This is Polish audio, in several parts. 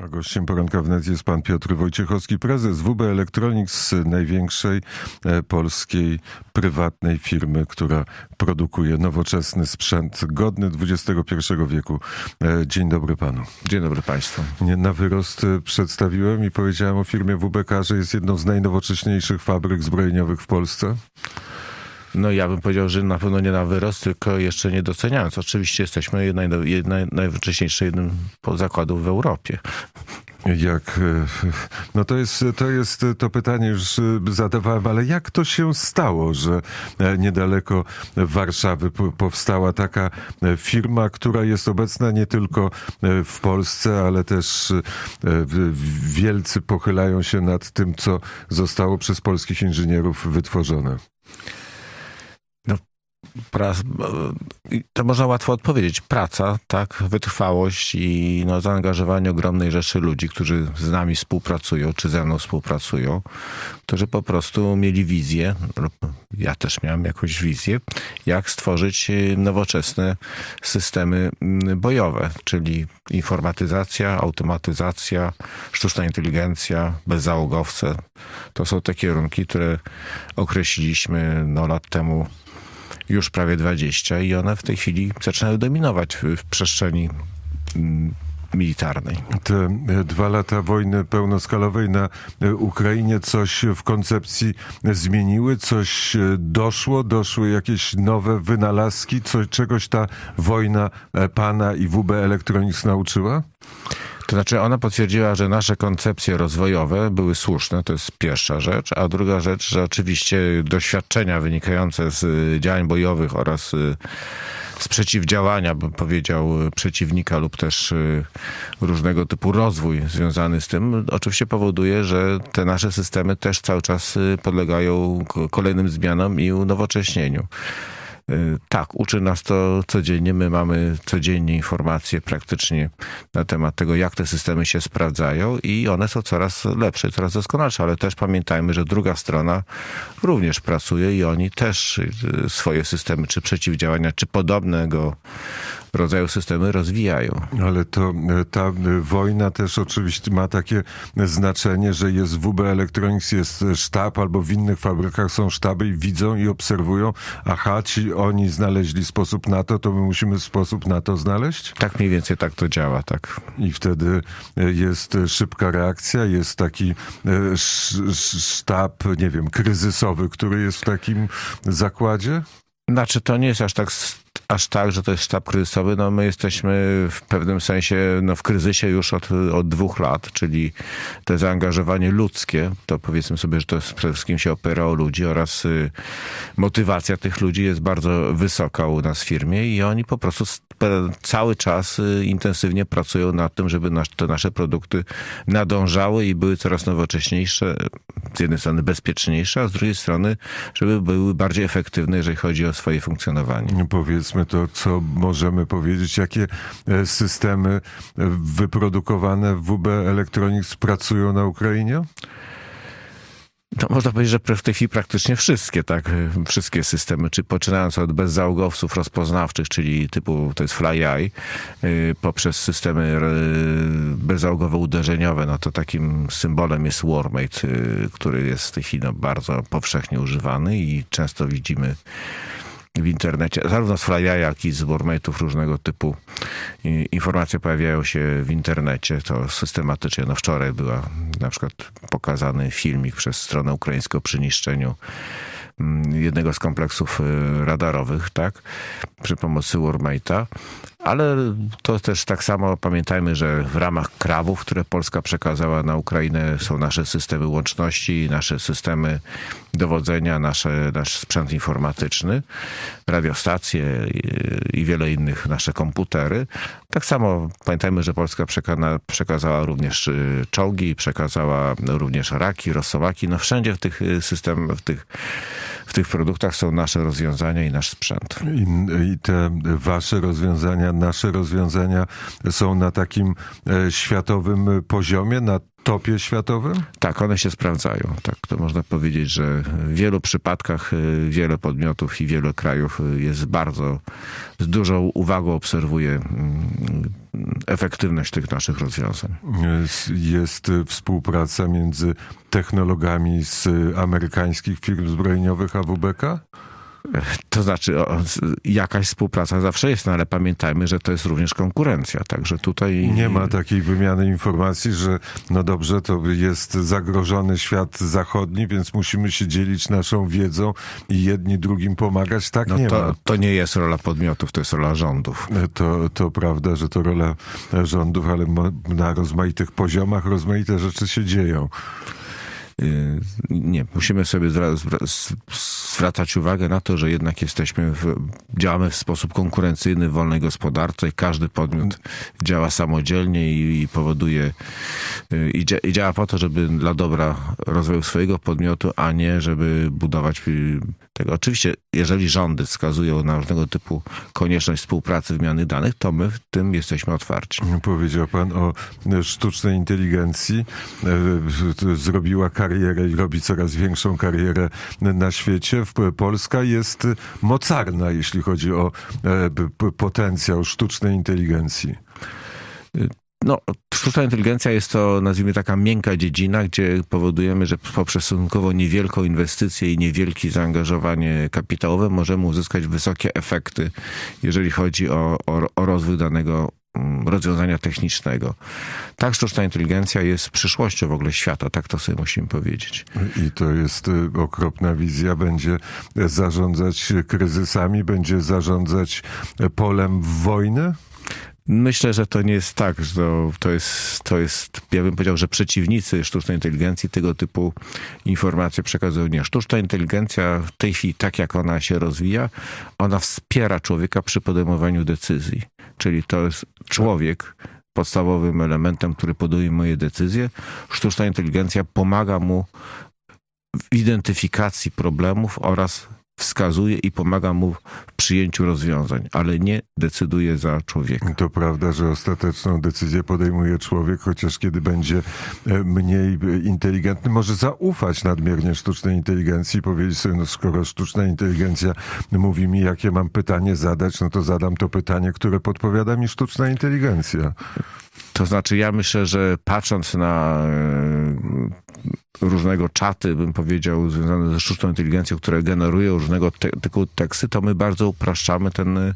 A gościem poranka wnet jest pan Piotr Wojciechowski, prezes WB Electronics, największej polskiej prywatnej firmy, która produkuje nowoczesny sprzęt godny XXI wieku. Dzień dobry panu. Dzień dobry państwu. Na wyrost przedstawiłem i powiedziałem o firmie WBK, że jest jedną z najnowocześniejszych fabryk zbrojeniowych w Polsce. No ja bym powiedział, że na pewno nie na wyrost, tylko jeszcze nie doceniając. Oczywiście jesteśmy najwcześniejszym zakładów w Europie. No to jest to pytanie już zadawałem, ale jak to się stało, że niedaleko Warszawy powstała taka firma, która jest obecna nie tylko w Polsce, ale też wielcy pochylają się nad tym, co zostało przez polskich inżynierów wytworzone? To można łatwo odpowiedzieć. Praca, tak, wytrwałość i zaangażowanie ogromnej rzeszy ludzi, którzy z nami współpracują, czy ze mną współpracują, którzy po prostu mieli wizję, ja też miałem jakąś wizję, jak stworzyć nowoczesne systemy bojowe, czyli informatyzacja, automatyzacja, sztuczna inteligencja, bezzałogowce. To są te kierunki, które określiliśmy lat temu już prawie 20 i one w tej chwili zaczynają dominować w przestrzeni militarnej. Te 2 lata wojny pełnoskalowej na Ukrainie coś w koncepcji zmieniły? Coś doszły jakieś nowe wynalazki? Czegoś ta wojna pana i WB Electronics nauczyła? To znaczy ona potwierdziła, że nasze koncepcje rozwojowe były słuszne, to jest pierwsza rzecz, a druga rzecz, że oczywiście doświadczenia wynikające z działań bojowych oraz z przeciwdziałania, bym powiedział, przeciwnika lub też różnego typu rozwój związany z tym, oczywiście powoduje, że te nasze systemy też cały czas podlegają kolejnym zmianom i unowocześnieniu. Tak, uczy nas to codziennie. My mamy codziennie informacje praktycznie na temat tego, jak te systemy się sprawdzają i one są coraz lepsze, coraz doskonalsze, ale też pamiętajmy, że druga strona również pracuje i oni też swoje systemy, czy przeciwdziałania, czy podobnego rodzaju systemy rozwijają. Ale ta wojna też oczywiście ma takie znaczenie, że jest WB Electronics, jest sztab, albo w innych fabrykach są sztaby i widzą i obserwują, oni znaleźli sposób na to my musimy sposób na to znaleźć? Tak mniej więcej tak to działa, tak. I wtedy jest szybka reakcja, jest taki sztab, nie wiem, kryzysowy, który jest w takim zakładzie? Znaczy to nie jest aż tak, że to jest sztab kryzysowy. My jesteśmy w pewnym sensie w kryzysie już od 2 lat, czyli to zaangażowanie ludzkie, to powiedzmy sobie, że to przede wszystkim się opiera o ludzi oraz motywacja tych ludzi jest bardzo wysoka u nas w firmie i oni po prostu cały czas intensywnie pracują nad tym, żeby te nasze produkty nadążały i były coraz nowocześniejsze, z jednej strony bezpieczniejsze, a z drugiej strony, żeby były bardziej efektywne, jeżeli chodzi o swoje funkcjonowanie. Powiedzmy to, co możemy powiedzieć, jakie systemy wyprodukowane w WB Electronics pracują na Ukrainie? No, można powiedzieć, że w tej chwili praktycznie wszystkie, tak? Wszystkie systemy, czy poczynając od bezzałogowców rozpoznawczych, czyli typu, to jest FlyEye, poprzez systemy bezzałogowe uderzeniowe, to takim symbolem jest Warmate, który jest w tej chwili bardzo powszechnie używany i często widzimy w internecie, zarówno z FlyEye, jak i z Warmate'ów różnego typu informacje pojawiają się w internecie, to systematycznie. Wczoraj była na przykład pokazany filmik przez stronę ukraińską przy niszczeniu jednego z kompleksów radarowych, tak, przy pomocy Warmate'a. Ale to też tak samo pamiętajmy, że w ramach KRAW-ów, które Polska przekazała na Ukrainę, są nasze systemy łączności, nasze systemy dowodzenia, nasz sprzęt informatyczny, radiostacje i wiele innych, nasze komputery. Tak samo pamiętajmy, że Polska przekazała również czołgi, przekazała również raki, rosołaki. Wszędzie w tych systemach, w tych produktach są nasze rozwiązania i nasz sprzęt. I te wasze rozwiązania, nasze rozwiązania są na takim światowym poziomie, na topie światowym? Tak, one się sprawdzają. Tak, to można powiedzieć, że w wielu przypadkach wiele podmiotów i wiele krajów jest z dużą uwagą obserwuje efektywność tych naszych rozwiązań. Jest współpraca między technologami z amerykańskich firm zbrojeniowych a WBK? To znaczy, jakaś współpraca zawsze jest, no ale pamiętajmy, że to jest również konkurencja, także tutaj... Nie ma takiej wymiany informacji, że no dobrze, to jest zagrożony świat zachodni, więc musimy się dzielić naszą wiedzą i jedni drugim pomagać. Tak, no nie ma. To nie jest rola podmiotów, to jest rola rządów. To prawda, że to rola rządów, ale na rozmaitych poziomach rozmaite rzeczy się dzieją. Nie, musimy sobie zwracać uwagę na to, że jednak działamy w sposób konkurencyjny w wolnej gospodarce i każdy podmiot działa samodzielnie i powoduje i działa po to, żeby dla dobra rozwoju swojego podmiotu, a nie żeby budować tego. Oczywiście, jeżeli rządy wskazują na różnego typu konieczność współpracy, wymiany danych, to my w tym jesteśmy otwarci. Powiedział pan o sztucznej inteligencji. Zrobiła karierę i robi coraz większą karierę na świecie. Polska jest mocarna, jeśli chodzi o potencjał sztucznej inteligencji. No, sztuczna inteligencja jest to, nazwijmy, taka miękka dziedzina, gdzie powodujemy, że poprzez stosunkowo niewielką inwestycję i niewielkie zaangażowanie kapitałowe możemy uzyskać wysokie efekty, jeżeli chodzi o rozwój danego rozwiązania technicznego. Tak, sztuczna inteligencja jest przyszłością w ogóle świata, tak to sobie musimy powiedzieć. I to jest okropna wizja, będzie zarządzać kryzysami, będzie zarządzać polem wojny? Myślę, że to nie jest tak, że to jest, ja bym powiedział, że przeciwnicy sztucznej inteligencji tego typu informacje przekazują. Nie. Sztuczna inteligencja w tej chwili, tak jak ona się rozwija, ona wspiera człowieka przy podejmowaniu decyzji. Czyli to jest człowiek podstawowym elementem, który podejmuje decyzje. Sztuczna inteligencja pomaga mu w identyfikacji problemów oraz wskazuje i pomaga mu w przyjęciu rozwiązań, ale nie decyduje za człowieka. To prawda, że ostateczną decyzję podejmuje człowiek, chociaż kiedy będzie mniej inteligentny, może zaufać nadmiernie sztucznej inteligencji i powiedzieć sobie, no skoro sztuczna inteligencja mówi mi, jakie mam pytanie zadać, no to zadam to pytanie, które podpowiada mi sztuczna inteligencja. To znaczy, ja myślę, że patrząc na różnego czaty, bym powiedział, związane ze sztuczną inteligencją, które generują różnego typu teksty, to my bardzo upraszczamy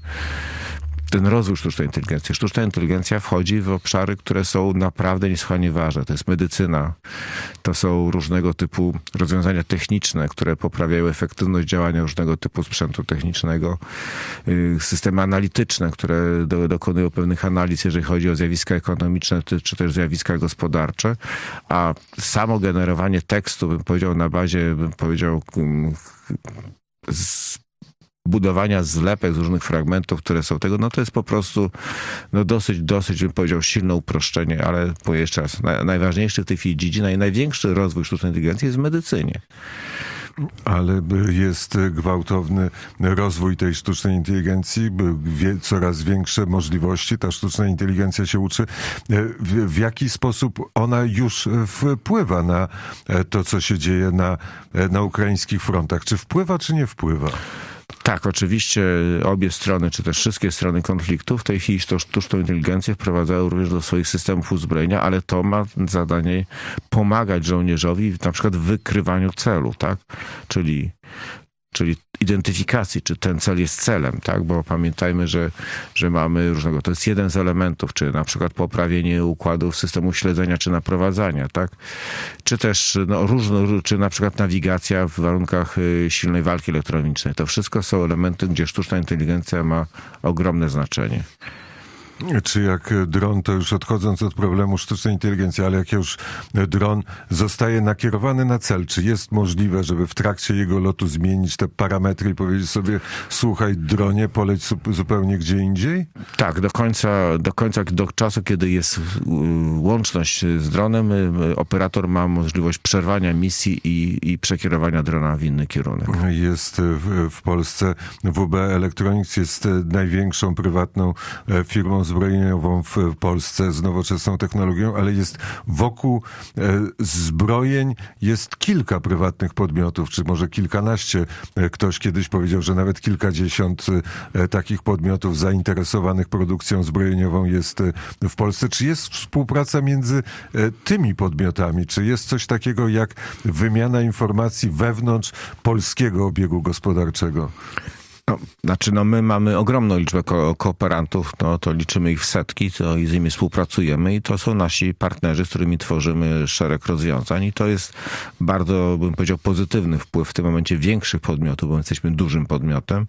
ten rozwój sztucznej inteligencji. Sztuczna inteligencja wchodzi w obszary, które są naprawdę niesłychanie ważne. To jest medycyna, to są różnego typu rozwiązania techniczne, które poprawiają efektywność działania różnego typu sprzętu technicznego, systemy analityczne, które dokonują pewnych analiz, jeżeli chodzi o zjawiska ekonomiczne, czy też zjawiska gospodarcze, a samo generowanie tekstu, bym powiedział, na bazie, budowania zlepek z różnych fragmentów, które są tego, no to jest po prostu dosyć, bym powiedział, silne uproszczenie, ale jeszcze raz, najważniejszy w tej chwili dziedzina i największy rozwój sztucznej inteligencji jest w medycynie. Ale jest gwałtowny rozwój tej sztucznej inteligencji, coraz większe możliwości, ta sztuczna inteligencja się uczy. W jaki sposób ona już wpływa na to, co się dzieje na ukraińskich frontach? Czy wpływa, czy nie wpływa? Tak, oczywiście obie strony, czy też wszystkie strony konfliktu w tej chwili sztuczną inteligencję wprowadzają również do swoich systemów uzbrojenia, ale to ma zadanie pomagać żołnierzowi na przykład w wykrywaniu celu, tak? Czyli identyfikacji, czy ten cel jest celem, tak? Bo pamiętajmy, że mamy różnego, to jest jeden z elementów, czy na przykład poprawienie układów systemu śledzenia, czy naprowadzania, tak? Czy też czy na przykład nawigacja w warunkach silnej walki elektronicznej. To wszystko są elementy, gdzie sztuczna inteligencja ma ogromne znaczenie. Czy jak dron, to już odchodząc od problemu sztucznej inteligencji, ale jak już dron zostaje nakierowany na cel, czy jest możliwe, żeby w trakcie jego lotu zmienić te parametry i powiedzieć sobie, słuchaj dronie, poleć zupełnie gdzie indziej? Tak, do czasu, kiedy jest łączność z dronem, operator ma możliwość przerwania misji i przekierowania drona w inny kierunek. Jest w Polsce WB Electronics, jest największą prywatną firmą zbrojeniową w Polsce z nowoczesną technologią, ale jest wokół zbrojeń jest kilka prywatnych podmiotów, czy może kilkanaście. Ktoś kiedyś powiedział, że nawet kilkadziesiąt takich podmiotów zainteresowanych produkcją zbrojeniową jest w Polsce. Czy jest współpraca między tymi podmiotami? Czy jest coś takiego jak wymiana informacji wewnątrz polskiego obiegu gospodarczego? My mamy ogromną liczbę kooperantów, to liczymy ich w setki, to i z nimi współpracujemy i to są nasi partnerzy, z którymi tworzymy szereg rozwiązań i to jest bardzo, bym powiedział, pozytywny wpływ w tym momencie większych podmiotów, bo jesteśmy dużym podmiotem,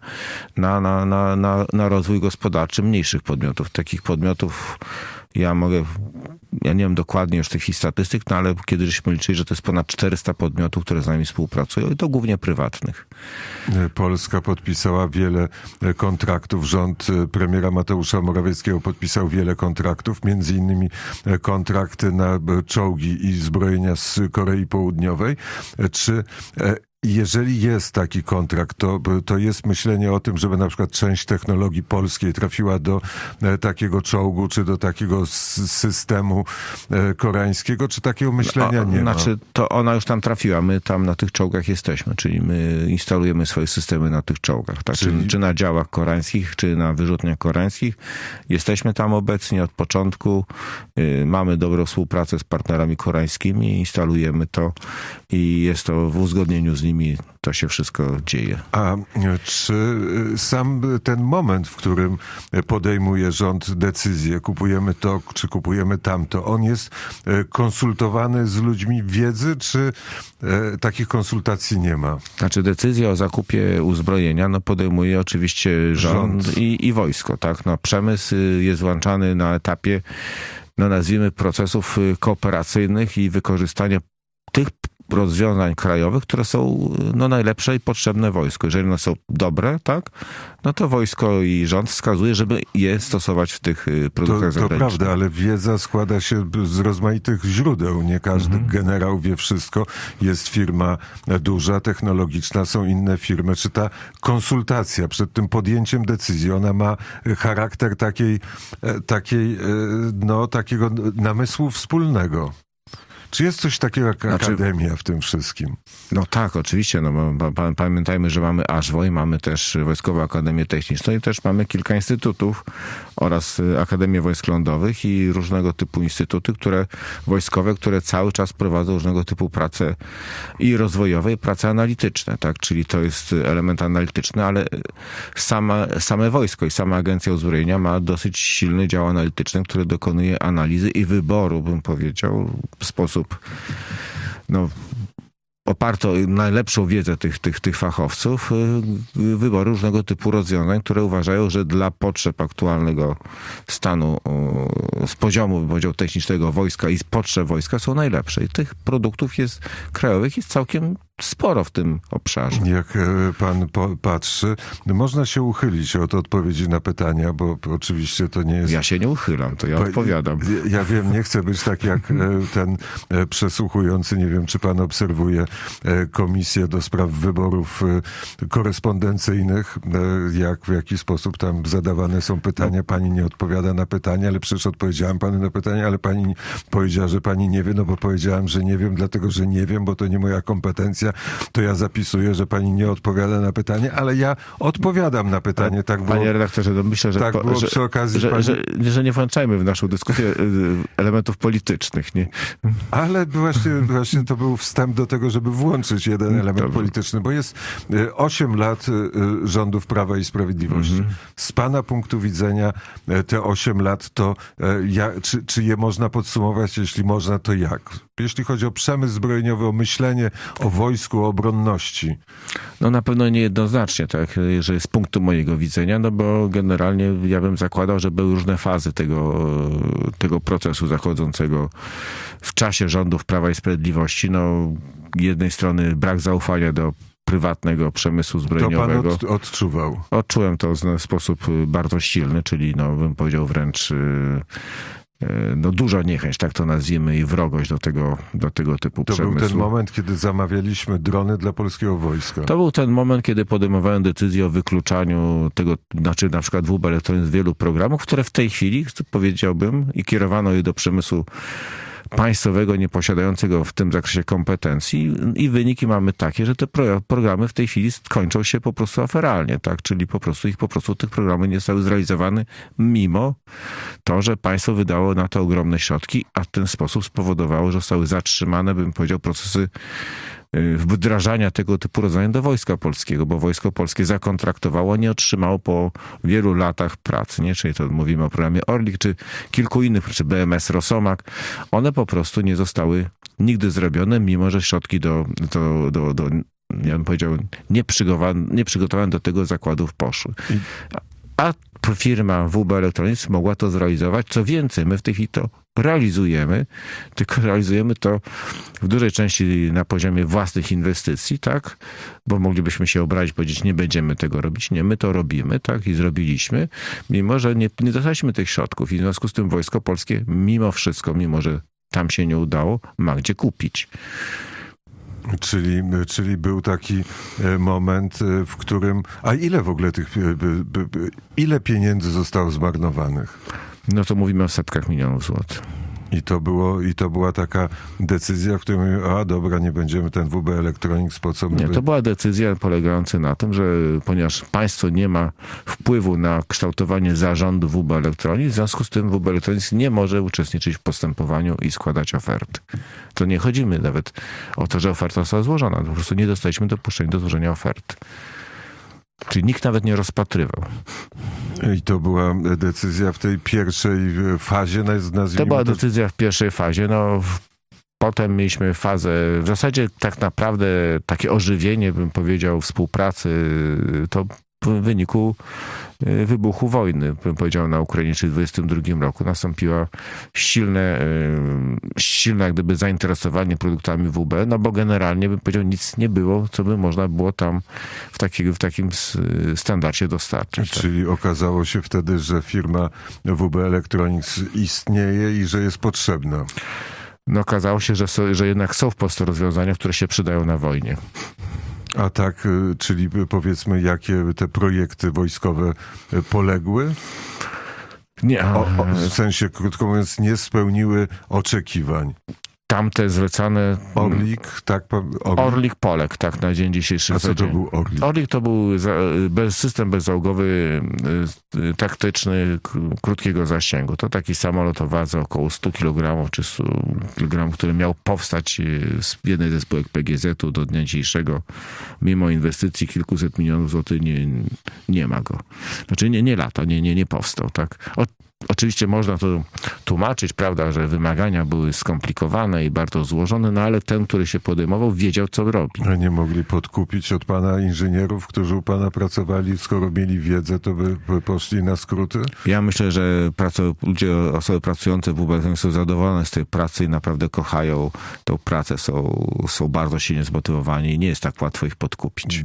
na rozwój gospodarczy mniejszych podmiotów. Takich podmiotów ja nie wiem dokładnie już tych statystyk, ale kiedy żeśmy liczyli, że to jest ponad 400 podmiotów, które z nami współpracują i to głównie prywatnych. Polska podpisała wiele kontraktów. Rząd premiera Mateusza Morawieckiego podpisał wiele kontraktów, między innymi kontrakty na czołgi i zbrojenia z Korei Południowej. Czy jeżeli jest taki kontrakt, to jest myślenie o tym, żeby na przykład część technologii polskiej trafiła do takiego czołgu, czy do takiego systemu koreańskiego, czy takiego myślenia nie ma? To ona już tam trafiła, my tam na tych czołgach jesteśmy, czyli my instalujemy swoje systemy na tych czołgach, tak? Czy na działach koreańskich, czy na wyrzutniach koreańskich. Jesteśmy tam obecni od początku, mamy dobrą współpracę z partnerami koreańskimi, instalujemy to i jest to w uzgodnieniu z nimi, to się wszystko dzieje. A czy sam ten moment, w którym podejmuje rząd decyzję, kupujemy to, czy kupujemy tamto, on jest konsultowany z ludźmi wiedzy, czy takich konsultacji nie ma? Znaczy decyzję o zakupie uzbrojenia podejmuje oczywiście rząd. I wojsko, tak? Przemysł jest włączany na etapie, nazwijmy, procesów kooperacyjnych i wykorzystania tych rozwiązań krajowych, które są najlepsze i potrzebne wojsku. Jeżeli one są dobre, tak, to wojsko i rząd wskazuje, żeby je stosować w tych produktach zagranicznych. To prawda, ale wiedza składa się z rozmaitych źródeł. Nie każdy generał wie wszystko. Jest firma duża, technologiczna, są inne firmy. Czy ta konsultacja przed tym podjęciem decyzji, ona ma charakter takiego namysłu wspólnego? Czy jest coś takiego jak akademia w tym wszystkim? Tak, oczywiście. Pamiętajmy, że mamy ASWO i mamy też Wojskową Akademię Techniczną i też mamy kilka instytutów oraz Akademię Wojsk Lądowych i różnego typu instytuty, wojskowe, które cały czas prowadzą różnego typu prace i rozwojowe, i prace analityczne, tak? Czyli to jest element analityczny, ale same wojsko i sama Agencja Uzbrojenia ma dosyć silny dział analityczny, który dokonuje analizy i wyboru, bym powiedział, w sposób oparto o najlepszą wiedzę tych fachowców, wyboru różnego typu rozwiązań, które uważają, że dla potrzeb aktualnego stanu, z poziomu, bym powiedział, technicznego wojska i z potrzeb wojska są najlepsze. I tych produktów krajowych jest całkiem sporo w tym obszarze. Jak pan patrzy, można się uchylić od odpowiedzi na pytania, bo oczywiście to nie jest... Ja się nie uchylam, to ja odpowiadam. Ja wiem, nie chcę być tak jak ten przesłuchujący, nie wiem, czy pan obserwuje Komisję do spraw wyborów korespondencyjnych, w jaki sposób tam zadawane są pytania. Pani nie odpowiada na pytania, ale przecież odpowiedziałem panu na pytania, ale pani powiedziała, że pani nie wie, bo powiedziałem, że nie wiem, dlatego, że nie wiem, bo to nie moja kompetencja. To ja zapisuję, że pani nie odpowiada na pytanie, ale ja odpowiadam na pytanie. Tak było, panie redaktorze, myślę, że, tak było przy okazji że nie włączajmy w naszą dyskusję elementów politycznych. Nie? Ale właśnie to był wstęp do tego, żeby włączyć jeden element polityczny, bo jest 8 lat rządów Prawa i Sprawiedliwości. Z pana punktu widzenia te 8 lat to czy je można podsumować? Jeśli można, to jak? Jeśli chodzi o przemysł zbrojeniowy, o myślenie o wojsku, o obronności. Na pewno niejednoznacznie, tak, że z punktu mojego widzenia, bo generalnie ja bym zakładał, że były różne fazy tego procesu zachodzącego w czasie rządów Prawa i Sprawiedliwości. Jednej strony brak zaufania do prywatnego przemysłu zbrojeniowego. To pan odczuwał? Odczułem to w sposób bardzo silny, czyli bym powiedział wręcz duża niechęć, tak to nazwijmy, i wrogość do tego typu To przemysłu. był ten moment, kiedy zamawialiśmy drony dla polskiego wojska. To był ten moment, kiedy podejmowałem decyzję o wykluczaniu tego, znaczy na przykład WB Elektronics z wielu programów, które w tej chwili, powiedziałbym, i kierowano je do przemysłu państwowego, nieposiadającego w tym zakresie kompetencji, i wyniki mamy takie, że te programy w tej chwili kończą się po prostu aferalnie, tak? Czyli po prostu tych programów nie zostały zrealizowane, mimo to, że państwo wydało na to ogromne środki, a w ten sposób spowodowało, że zostały zatrzymane, bym powiedział, procesy wdrażania tego typu rozwiązań do Wojska Polskiego, bo Wojsko Polskie zakontraktowało, nie otrzymało po wielu latach pracy, nie? Czyli to mówimy o programie Orlik, czy kilku innych, czy BMS Rosomak. One po prostu nie zostały nigdy zrobione, mimo że środki ja bym powiedział, nieprzygotowane do tego zakładów poszły. A firma WB Electronics mogła to zrealizować. Co więcej, my w tej chwili to realizujemy, tylko realizujemy to w dużej części na poziomie własnych inwestycji, tak? Bo moglibyśmy się obrazić, powiedzieć, nie będziemy tego robić. Nie, my to robimy, tak? I zrobiliśmy, mimo że nie dostaliśmy tych środków. I w związku z tym Wojsko Polskie, mimo wszystko, mimo że tam się nie udało, ma gdzie kupić. Czyli był taki moment, w którym... A ile w ogóle ile pieniędzy zostało zmarnowanych? No to mówimy o setkach milionów złotych. I to była taka decyzja, w której mówimy, dobra, nie będziemy ten WB Electronics, po co my... Nie, to była decyzja polegająca na tym, że ponieważ państwo nie ma wpływu na kształtowanie zarządu WB Electronics, w związku z tym WB Electronics nie może uczestniczyć w postępowaniu i składać oferty. To nie chodzimy nawet o to, że oferta została złożona. Po prostu nie dostaliśmy dopuszczenia do złożenia oferty. Czyli nikt nawet nie rozpatrywał. I to była decyzja w tej pierwszej fazie, nazwijmy to była decyzja w pierwszej fazie. Potem mieliśmy fazę, w zasadzie tak naprawdę takie ożywienie, bym powiedział, współpracy, to w wyniku wybuchu wojny, bym powiedział, na Ukrainie, czyli w 2022 roku nastąpiło silne jak gdyby zainteresowanie produktami WB, bo generalnie, bym powiedział, nic nie było, co by można było tam w takim standardzie dostarczyć. Czyli okazało się wtedy, że firma WB Electronics istnieje i że jest potrzebna. Okazało się, że jednak są w Polsce rozwiązania, które się przydają na wojnie. A tak, czyli powiedzmy, jakie te projekty wojskowe poległy? Nie. W sensie, krótko mówiąc, nie spełniły oczekiwań. Tamte zlecane... Orlik, tak? Orlik Polek, tak, na dzień dzisiejszy. A co to był Orlik? Orlik to był system bezzałogowy, taktyczny, krótkiego zasięgu. To taki samolot o wadze około 100 kg czy 100 kg, który miał powstać z jednej ze spółek PGZ-u do dnia dzisiejszego. Mimo inwestycji kilkuset milionów złotych nie ma go. Znaczy nie lata, nie powstał, tak? Oczywiście można to tłumaczyć, prawda, że wymagania były skomplikowane i bardzo złożone, ale ten, który się podejmował, wiedział, co robi. A nie mogli podkupić od pana inżynierów, którzy u pana pracowali, mieli wiedzę, to by poszli na skróty? Ja myślę, że osoby pracujące w WB są zadowolone z tej pracy i naprawdę kochają tą pracę, są bardzo silnie zmotywowani i nie jest tak łatwo ich podkupić.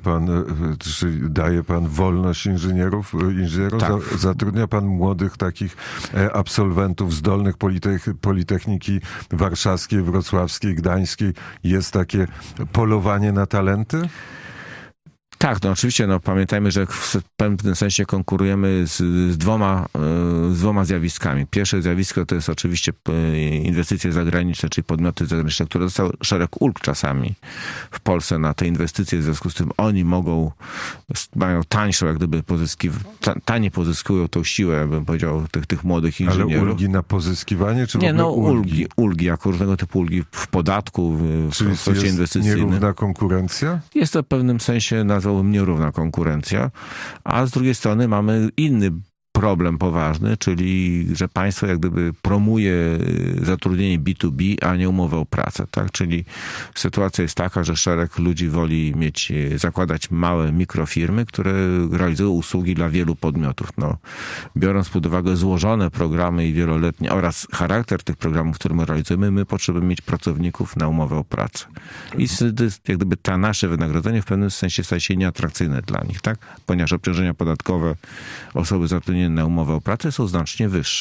Daje pan wolność inżynierom? Tak. Zatrudnia pan młodych takich absolwentów zdolnych Politechniki Warszawskiej, Wrocławskiej, Gdańskiej. Jest takie polowanie na talenty? Tak, oczywiście, pamiętajmy, że w pewnym sensie konkurujemy z dwoma zjawiskami. Pierwsze zjawisko to jest oczywiście inwestycje zagraniczne, czyli podmioty zagraniczne, które dostały szereg ulg czasami w Polsce na te inwestycje, w związku z tym oni mają tańszą, jak gdyby taniej pozyskują tą siłę, bym powiedział, tych młodych inżynierów. Ale ulgi na pozyskiwanie, czy w ogóle ulgi? Ulgi, jako różnego typu ulgi w podatku, w procesie inwestycyjnym. Czyli jest nierówna konkurencja? Jest to w pewnym sensie, nazwałbym, nierówna konkurencja, a z drugiej strony mamy inny problem poważny, czyli że państwo jak gdyby promuje zatrudnienie B2B, a nie umowę o pracę, tak? Czyli sytuacja jest taka, że szereg ludzi woli zakładać małe mikrofirmy, które realizują usługi dla wielu podmiotów. Biorąc pod uwagę złożone programy i wieloletnie oraz charakter tych programów, które my realizujemy, my potrzebujemy mieć pracowników na umowę o pracę. I jak gdyby nasze wynagrodzenie w pewnym sensie staje się nieatrakcyjne dla nich, tak? Ponieważ obciążenia podatkowe osoby zatrudnione na umowę o pracę są znacznie wyższe.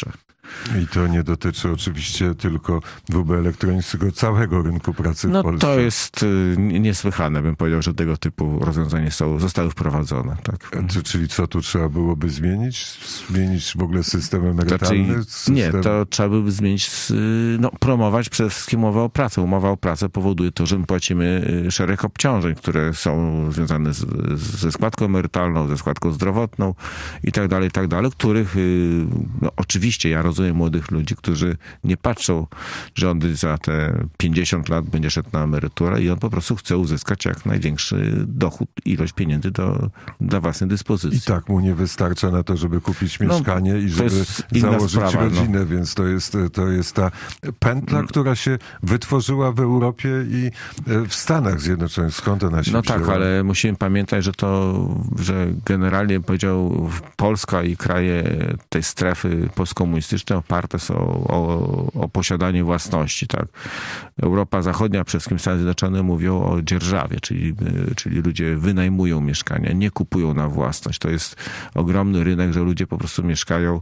I to nie dotyczy oczywiście tylko WB Electronics, tylko całego rynku pracy w Polsce. No to jest niesłychane, bym powiedział, że tego typu rozwiązania zostały wprowadzone. Tak. Czyli co tu trzeba byłoby zmienić? Zmienić w ogóle system emerytalny? Nie, to trzeba byłoby zmienić, promować przede wszystkim umowę o pracę. Umowa o pracę powoduje to, że my płacimy szereg obciążeń, które są związane ze składką emerytalną, ze składką zdrowotną i tak dalej, których oczywiście ja rozumiem młodych ludzi, którzy nie patrzą, że on za te 50 lat będzie szedł na emeryturę i on po prostu chce uzyskać jak największy dochód, ilość pieniędzy dla własnej dyspozycji. I tak mu nie wystarcza na to, żeby kupić mieszkanie i żeby założyć rodzinę, więc to jest ta pętla, która się wytworzyła w Europie i w Stanach Zjednoczonych. Skąd ona się wzięła? Tak, ale musimy pamiętać, że generalnie powiedział Polska i kraje tej strefy postkomunistycznej oparte są o posiadanie własności. Tak? Europa Zachodnia, przede wszystkim Stany Zjednoczone mówią o dzierżawie, czyli ludzie wynajmują mieszkania, nie kupują na własność. To jest ogromny rynek, że ludzie po prostu mieszkają.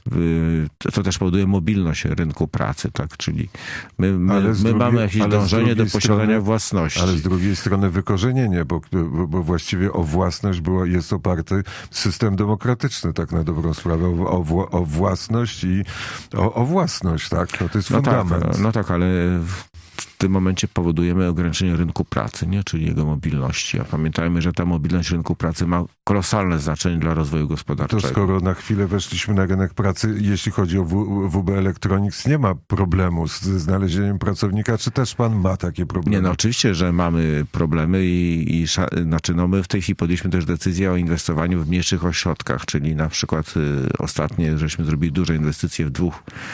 To też powoduje mobilność rynku pracy. Tak? Czyli my mamy jakieś dążenie do posiadania własności. Ale z drugiej strony wykorzenienie, bo właściwie o własność jest oparty system demokratyczny, tak na dobrą sprawę, o własność i o własność, tak? No to jest fundament. Tak, ale w tym momencie powodujemy ograniczenie rynku pracy, czyli jego mobilności. A pamiętajmy, że ta mobilność rynku pracy ma kolosalne znaczenie dla rozwoju gospodarczego. To skoro na chwilę weszliśmy na rynek pracy, jeśli chodzi o WB Electronics, nie ma problemu z znalezieniem pracownika, czy też pan ma takie problemy? Nie, oczywiście, że mamy problemy my w tej chwili podjęliśmy też decyzję o inwestowaniu w mniejszych ośrodkach, czyli na przykład ostatnio żeśmy zrobili duże inwestycje w 2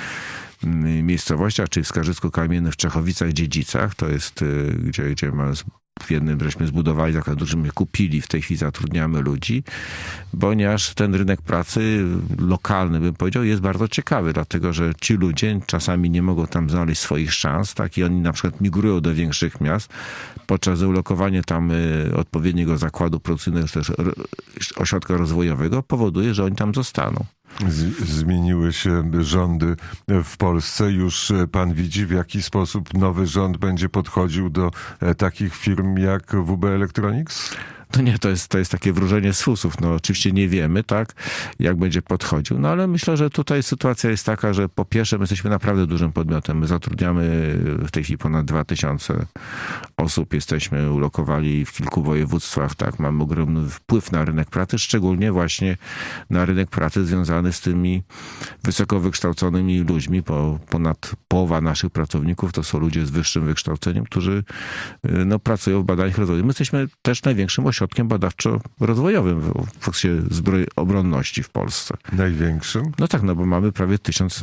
miejscowościach, czyli w Skarżysku-Kamiennym, w Czechowicach-Dziedzicach. To jest, gdzie w jednym żeśmy zbudowali zakład, żeśmy kupili, w tej chwili zatrudniamy ludzi, ponieważ ten rynek pracy lokalny, bym powiedział, jest bardzo ciekawy, dlatego że ci ludzie czasami nie mogą tam znaleźć swoich szans, tak, i oni na przykład migrują do większych miast, podczas ulokowania tam odpowiedniego zakładu produkcyjnego, czy też ośrodka rozwojowego powoduje, że oni tam zostaną. Zmieniły się rządy w Polsce. Już pan widzi, w jaki sposób nowy rząd będzie podchodził do takich firm jak WB Electronics? To nie, to jest takie wróżenie z fusów. Oczywiście nie wiemy, tak, jak będzie podchodził, ale myślę, że tutaj sytuacja jest taka, że po pierwsze my jesteśmy naprawdę dużym podmiotem. My zatrudniamy w tej chwili ponad 2000 osób. Jesteśmy ulokowali w kilku województwach, tak, mamy ogromny wpływ na rynek pracy, szczególnie właśnie na rynek pracy związany z tymi wysoko wykształconymi ludźmi, bo ponad połowa naszych pracowników to są ludzie z wyższym wykształceniem, którzy pracują w badaniach rozwoju. My jesteśmy też największym ośrodkiem badawczo-rozwojowym w zakresie obronności w Polsce. Największym? Tak, bo mamy prawie 1000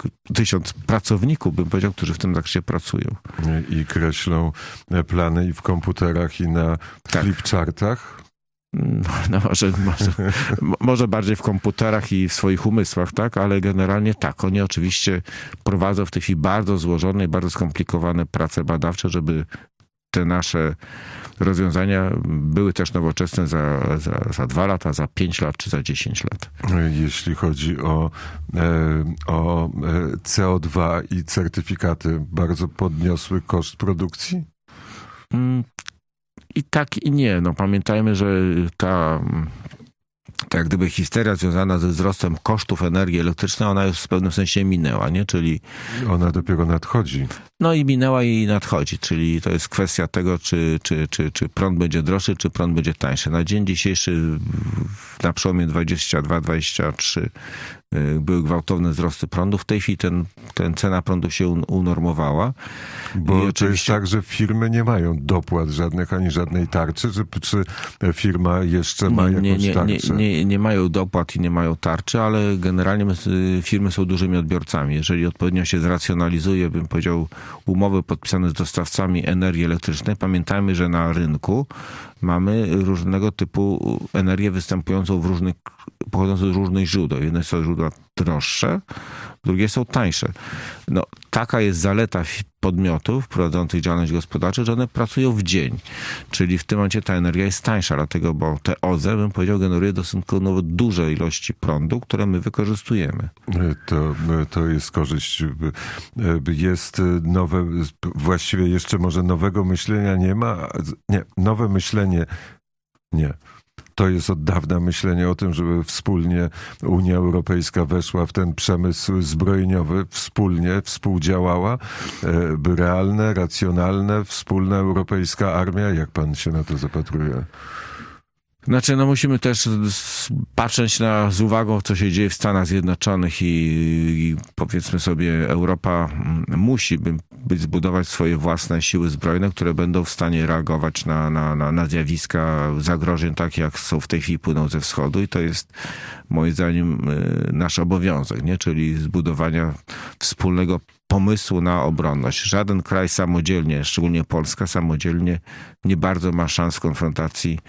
pracowników, bym powiedział, którzy w tym zakresie pracują. I kreślą plany i w komputerach, i na flipchartach? Może bardziej w komputerach i w swoich umysłach, tak, ale generalnie tak. Oni oczywiście prowadzą w tej chwili bardzo złożone i bardzo skomplikowane prace badawcze, żeby te nasze rozwiązania były też nowoczesne za 2 lata, za 5 lat czy za 10 lat. Jeśli chodzi o CO2 i certyfikaty, bardzo podniosły koszt produkcji? I tak, i nie. Pamiętajmy, że ta jak gdyby histeria związana ze wzrostem kosztów energii elektrycznej, ona już w pewnym sensie minęła, nie? Czyli ona dopiero nadchodzi. I minęła i nadchodzi, czyli to jest kwestia tego, czy prąd będzie droższy, czy prąd będzie tańszy. Na dzień dzisiejszy, na przełomie 22-23 były gwałtowne wzrosty prądu. W tej chwili cena prądu się unormowała. Bo to jest tak, że firmy nie mają dopłat żadnych, ani żadnej tarczy, czy firma jeszcze ma jakąś tarczę? Nie mają dopłat i nie mają tarczy, ale generalnie firmy są dużymi odbiorcami. Jeżeli odpowiednio się zracjonalizuje, bym powiedział, umowy podpisane z dostawcami energii elektrycznej, pamiętajmy, że na rynku mamy różnego typu energię występującą pochodzącą z różnych źródeł. Jedne są źródła droższe, drugie są tańsze. No, taka jest zaleta podmiotów prowadzących działalność gospodarczą, że one pracują w dzień. Czyli w tym momencie ta energia jest tańsza, dlatego, bo te OZE, bym powiedział, generuje stosunkowo duże ilości prądu, które my wykorzystujemy. To jest korzyść. Jest nowe, właściwie jeszcze może nowego myślenia nie ma. Nie, nowe myślenie nie. To jest od dawna myślenie o tym, żeby wspólnie Unia Europejska weszła w ten przemysł zbrojeniowy, współdziałała, by realne, racjonalne, wspólna europejska armia. Jak pan się na to zapatruje? Znaczy, no musimy też patrzeć z uwagą, co się dzieje w Stanach Zjednoczonych i powiedzmy sobie, Europa musi zbudować swoje własne siły zbrojne, które będą w stanie reagować na zjawiska zagrożeń, takie jak są w tej chwili płyną ze wschodu i to jest moim zdaniem nasz obowiązek, nie? Czyli zbudowania wspólnego pomysłu na obronność. Żaden kraj samodzielnie, szczególnie Polska samodzielnie, nie bardzo ma szans w konfrontacji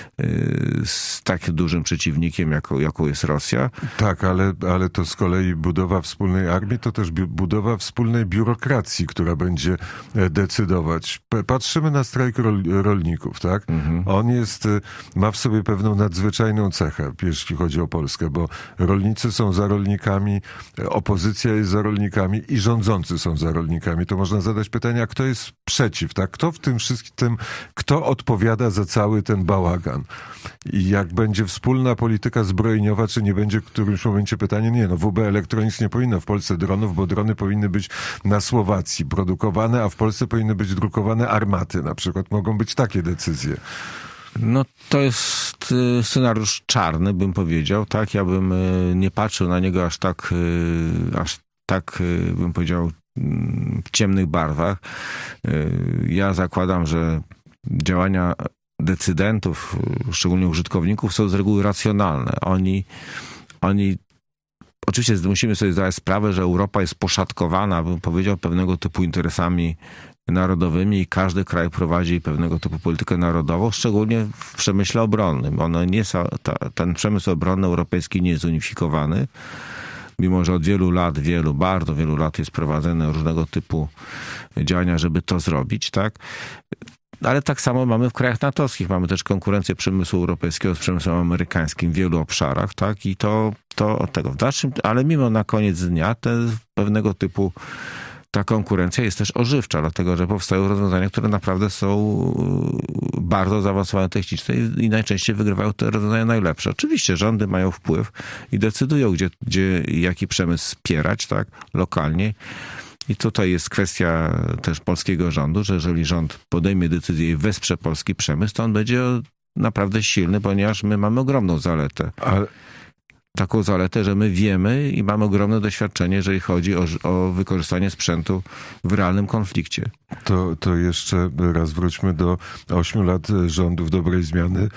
z tak dużym przeciwnikiem, jaką jest Rosja. Tak, ale to z kolei budowa wspólnej armii, to też budowa wspólnej biurokracji, która będzie decydować. Patrzymy na strajk rolników, tak? On ma w sobie pewną nadzwyczajną cechę, jeśli chodzi o Polskę, bo rolnicy są za rolnikami, opozycja jest za rolnikami i rządzący są za rolnikami. To można zadać pytanie, a kto jest przeciw, tak? Kto w tym wszystkim, kto odpowiada za cały ten bałagan? I jak będzie wspólna polityka zbrojeniowa, czy nie będzie w którymś momencie pytanie, nie, no WB Electronics nie powinno w Polsce dronów, bo drony powinny być na Słowacji produkowane, a w Polsce powinny być drukowane armaty na przykład. Mogą być takie decyzje. No to jest scenariusz czarny, bym powiedział, tak? Ja bym nie patrzył na niego aż tak, bym powiedział, w ciemnych barwach. Ja zakładam, że działania decydentów, szczególnie użytkowników, są z reguły racjonalne. Oni oczywiście musimy sobie zdać sprawę, że Europa jest poszatkowana, bym powiedział, pewnego typu interesami narodowymi i każdy kraj prowadzi pewnego typu politykę narodową, szczególnie w przemyśle obronnym. Ten przemysł obronny europejski nie jest zunifikowany, mimo że od bardzo wielu lat jest prowadzone różnego typu działania, żeby to zrobić, tak? Ale tak samo mamy w krajach natowskich. Mamy też konkurencję przemysłu europejskiego z przemysłem amerykańskim w wielu obszarach, tak? I to od tego w dalszym, ale mimo na koniec dnia pewnego typu ta konkurencja jest też ożywcza, dlatego że powstają rozwiązania, które naprawdę są bardzo zaawansowane technicznie i najczęściej wygrywają te rozwiązania najlepsze. Oczywiście rządy mają wpływ i decydują, gdzie jaki przemysł wspierać, tak, lokalnie. I tutaj jest kwestia też polskiego rządu, że jeżeli rząd podejmie decyzję i wesprze polski przemysł, to on będzie naprawdę silny, ponieważ my mamy ogromną zaletę. Taką zaletę, że my wiemy i mamy ogromne doświadczenie, jeżeli chodzi o wykorzystanie sprzętu w realnym konflikcie. To jeszcze raz wróćmy do 8 lat rządów dobrej zmiany.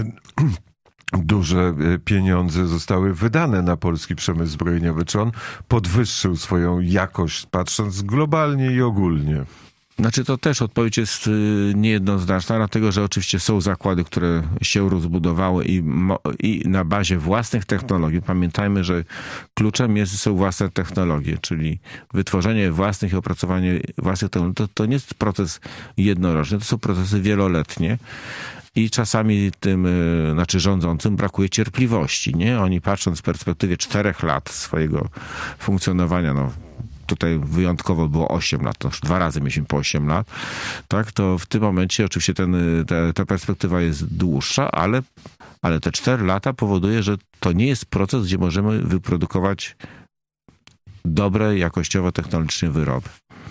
Duże pieniądze zostały wydane na polski przemysł zbrojeniowy. Czy on podwyższył swoją jakość, patrząc globalnie i ogólnie? Znaczy to też odpowiedź jest niejednoznaczna, dlatego że oczywiście są zakłady, które się rozbudowały i na bazie własnych technologii. Pamiętajmy, że kluczem są własne technologie, czyli wytworzenie własnych i opracowanie własnych technologii. To nie jest proces jednoroczny, to są procesy wieloletnie. I czasami tym, rządzącym brakuje cierpliwości, nie? Oni patrząc z perspektywy 4 lat swojego funkcjonowania, tutaj wyjątkowo było 8 lat, to już 2 razy mieliśmy po 8 lat, tak, to w tym momencie oczywiście ta perspektywa jest dłuższa, ale te 4 lata powoduje, że to nie jest proces, gdzie możemy wyprodukować dobre, jakościowo technologicznie wyroby.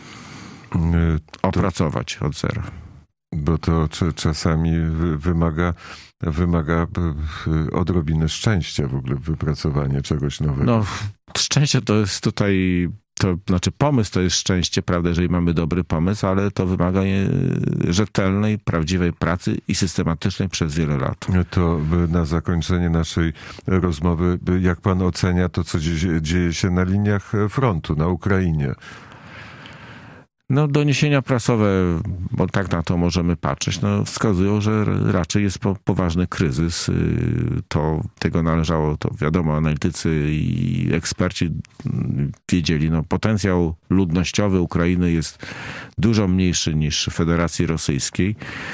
Opracować od zera. Bo to czasami wymaga odrobiny szczęścia w ogóle wypracowanie czegoś nowego. No, szczęście to jest tutaj, pomysł to jest szczęście, prawda, jeżeli mamy dobry pomysł, ale to wymaga rzetelnej, prawdziwej pracy i systematycznej przez wiele lat. To na zakończenie naszej rozmowy, jak pan ocenia to, co dzieje się na liniach frontu, na Ukrainie? No, doniesienia prasowe, bo tak na to możemy patrzeć, no, wskazują, że raczej jest poważny kryzys. Tego należało, to wiadomo, analitycy i eksperci wiedzieli. No, potencjał ludnościowy Ukrainy jest dużo mniejszy niż Federacji Rosyjskiej.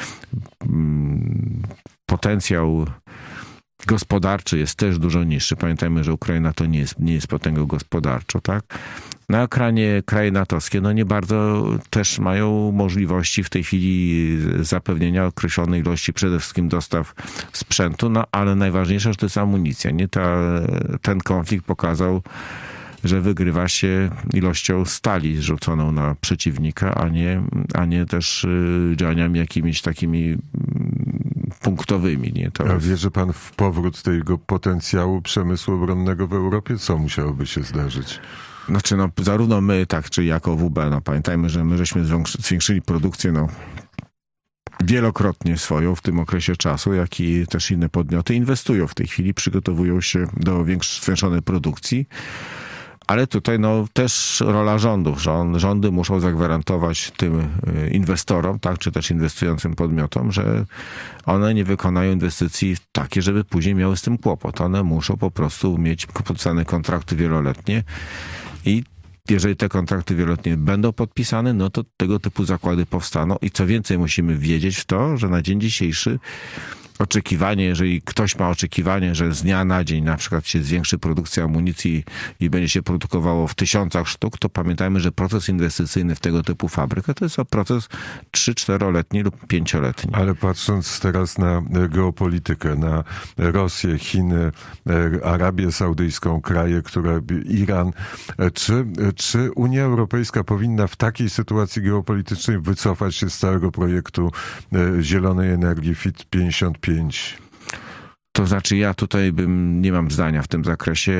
Potencjał gospodarczy jest też dużo niższy. Pamiętajmy, że Ukraina to nie jest potęgą gospodarczą, tak? Na ekranie kraje natowskie nie bardzo też mają możliwości w tej chwili zapewnienia określonej ilości przede wszystkim dostaw sprzętu, ale najważniejsze, że to jest amunicja. Ten konflikt pokazał, że wygrywa się ilością stali zrzuconą na przeciwnika, a nie też działaniami jakimiś takimi punktowymi. Nie? A wierzy pan w powrót tego potencjału przemysłu obronnego w Europie? Co musiałoby się zdarzyć? Znaczy, zarówno my, tak, czy jako WB, pamiętajmy, że my żeśmy zwiększyli produkcję, wielokrotnie swoją w tym okresie czasu, jak i też inne podmioty inwestują w tej chwili, przygotowują się do zwiększonej produkcji. Ale tutaj też rola rządów. Rządy muszą zagwarantować tym inwestorom, tak, czy też inwestującym podmiotom, że one nie wykonają inwestycji takie, żeby później miały z tym kłopot. One muszą po prostu mieć podpisane kontrakty wieloletnie i jeżeli te kontrakty wieloletnie będą podpisane, to tego typu zakłady powstaną. I co więcej, musimy wiedzieć w to, że na dzień dzisiejszy jeżeli ktoś ma oczekiwanie, że z dnia na dzień na przykład się zwiększy produkcja amunicji i będzie się produkowało w 1000 sztuk, to pamiętajmy, że proces inwestycyjny w tego typu fabrykę to jest proces 3-4-letni lub 5-letni. Ale patrząc teraz na geopolitykę, na Rosję, Chiny, Arabię Saudyjską, kraje, Iran, czy Unia Europejska powinna w takiej sytuacji geopolitycznej wycofać się z całego projektu zielonej energii Fit 55? To znaczy, ja tutaj nie mam zdania w tym zakresie.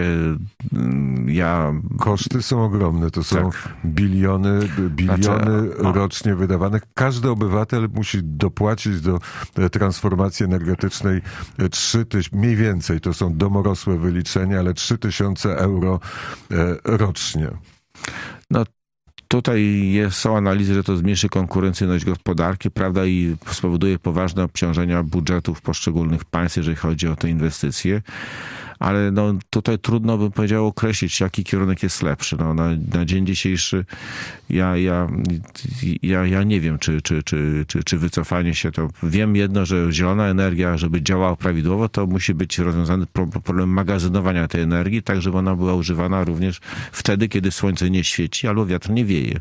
Koszty są ogromne. To są biliony rocznie wydawane. Każdy obywatel musi dopłacić do transformacji energetycznej mniej więcej, to są domorosłe wyliczenia, ale 3000 euro rocznie. Tutaj są analizy, że to zmniejszy konkurencyjność gospodarki, prawda, i spowoduje poważne obciążenia budżetów poszczególnych państw, jeżeli chodzi o te inwestycje. Ale tutaj trudno bym powiedział określić, jaki kierunek jest lepszy. Na dzień dzisiejszy ja nie wiem, czy wycofanie się to. Wiem jedno, że zielona energia, żeby działała prawidłowo, to musi być rozwiązany problem magazynowania tej energii, tak żeby ona była używana również wtedy, kiedy słońce nie świeci albo wiatr nie wieje.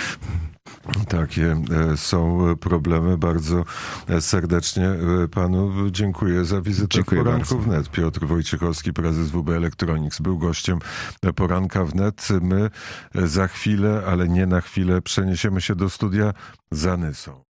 Takie są problemy. Bardzo serdecznie panu dziękuję za wizytę w Poranku Wnet. Piotr Wojciechowski, prezes WB Electronics, był gościem Poranka Wnet. My za chwilę, ale nie na chwilę, przeniesiemy się do studia za Nysą.